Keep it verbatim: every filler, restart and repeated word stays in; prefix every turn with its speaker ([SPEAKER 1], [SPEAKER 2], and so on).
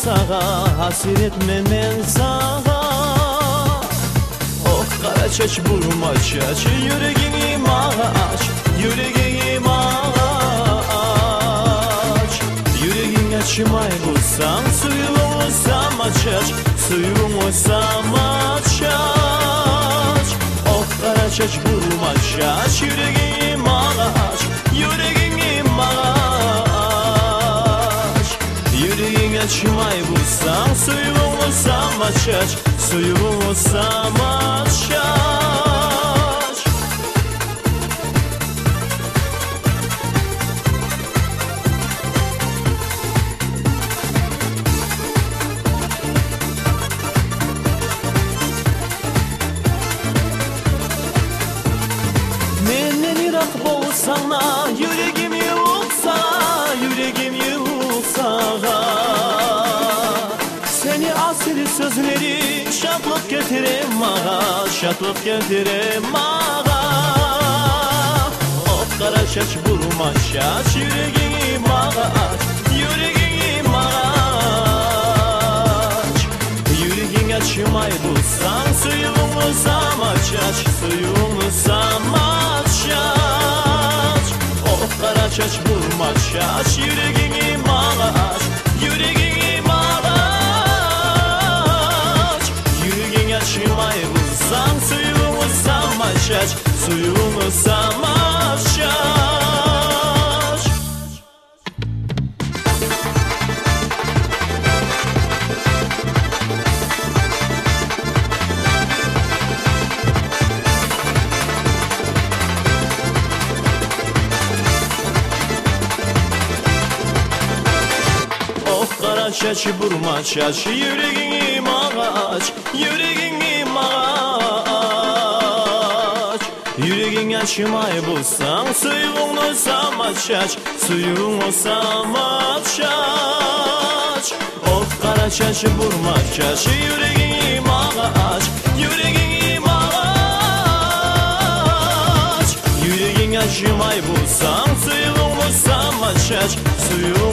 [SPEAKER 1] sağa, hasretme men sağa. Oh kara çeç vurma çeç, yüreğimi aç, yüreğimi aç. Yüreğin açmay bulsam, suyumu olsam açaç, suyumu olsam açaç. Oh kara çeç vurma çeç, yüreğimi aç, yüreğimi aç. Yüreğin açmay bulsam, suyumu olsam açaç, suyumu olsam açaç. Menden irak bolsana, yüreğim yoksa, yüreğim yoksa. Seni asili sözleri şatlık getirem ağa, şatlık getirem ağa. Oh kara çeç vurma çeç, yüreğim aç, yüreğim aç. Yüreğin açmay bulsam, suyumu olsam açaç, suyumu olsam açaç. Oh kara çeç vurma çeç, yüreğim aç, yüreğim aç. Yüreğin açmay bulsam, suyumu olsam açaç, suyumu olsam açaç. Kara çeç vurma çeç, yüreğim aç, yüreğim aç. Yüreğin açmay bulsam, suyumu olsam açaç, suyumu olsam açaç. Oh kara çeç vurma çeç, yüreğim aç, yüreğim aç. Yüreğin açmay bulsam, suyumu olsam açaç, suyumu